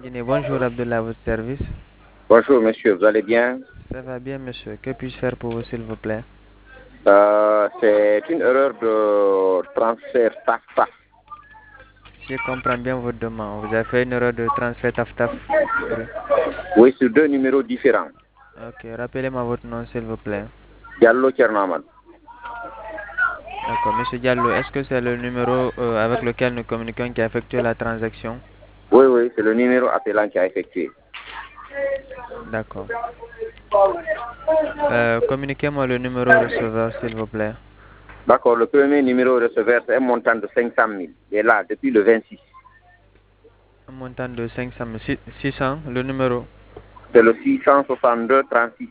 Guinée, bonjour Abdullah, à votre service. Bonjour monsieur, vous allez bien? Ça va bien monsieur, que puis-je faire pour vous s'il vous plaît? C'est une erreur de transfert TAF-TAF. Si je comprends bien votre demande, vous avez fait une erreur de transfert taf-taf. Oui. Oui, sur deux numéros différents. Ok, rappelez-moi votre nom s'il vous plaît. Diallo Tchernaman. D'accord, monsieur Diallo, est-ce que c'est le numéro avec lequel nous communiquons qui a effectué la transaction? Oui, oui, c'est le numéro appelant qui a effectué. D'accord. Communiquez-moi le numéro receveur s'il vous plaît. D'accord, le premier numéro receveur, c'est un montant de 500 000. Il est là depuis le 26. Un montant de 500 000. 600, le numéro? C'est le 662 36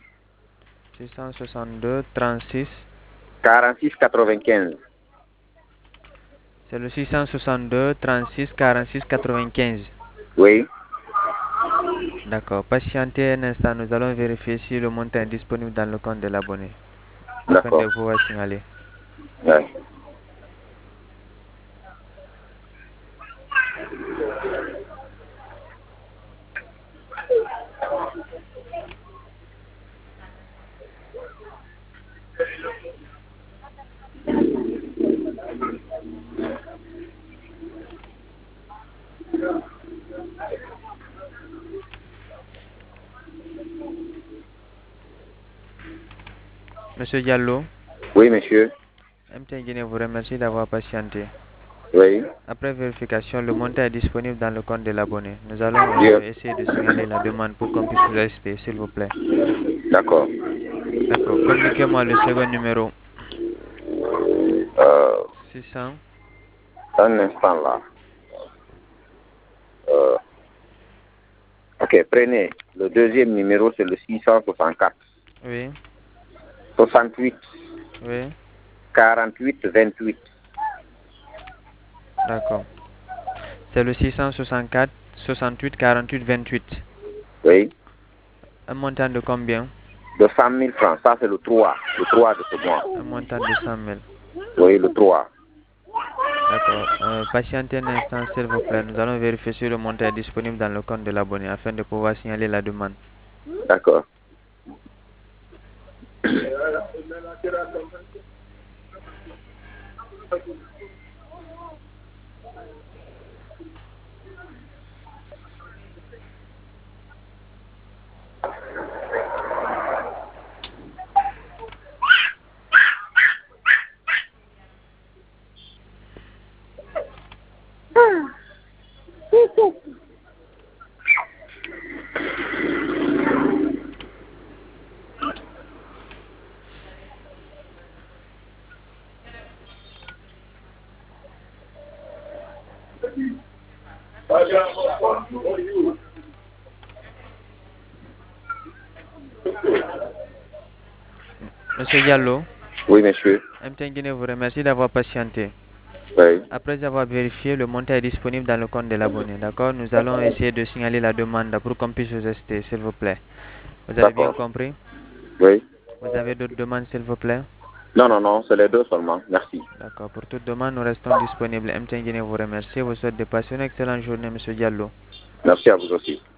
662 36. 46 95. C'est le 662 36 46 95. Oui, D'accord. Patientez un instant, nous allons vérifier si le montant est disponible dans le compte de l'abonné afin de d'accord. pouvoir signaler. Ouais. Monsieur Diallo, Oui, monsieur. MTN Guinée vous remercie d'avoir patienté. Oui. Après vérification, le montant est disponible dans le compte de l'abonné. Nous allons Dieu. essayer de signaler la demande pour qu'on puisse vous assister, s'il vous plaît. D'accord. D'accord. Communiquez-moi le second numéro. Euh, 600. un instant là. Euh, ok, prenez. Le deuxième numéro, c'est le 664. Oui. 68 Oui. 48 28. D'accord. C'est le 664 68 48 28. Oui. Un montant de combien? De 100 000 francs. Ça, c'est le 3. Le 3 de ce mois. Un montant de 100 000. Oui, le 3. D'accord. Patientez un instant, s'il vous plaît. Nous allons vérifier si le montant est disponible dans le compte de l'abonné afin de pouvoir signaler la demande. D'accord. Monsieur Diallo, Oui, monsieur. MTN Guinée vous remercie d'avoir patienté. Oui. Après avoir vérifié, le montant est disponible dans le compte de l'abonné. D'accord? Nous allons essayer de signaler la demande pour qu'on puisse vous assister, s'il vous plaît. Vous avez bien D'accord. compris? Oui. Vous avez d'autres demandes, s'il vous plaît? Non, non, non, c'est les deux seulement. Merci. D'accord. Pour toute demande, nous restons disponibles. MTN Guinée vous remercie. Vous souhaite de passer une excellente journée, Monsieur Diallo. Merci à vous aussi.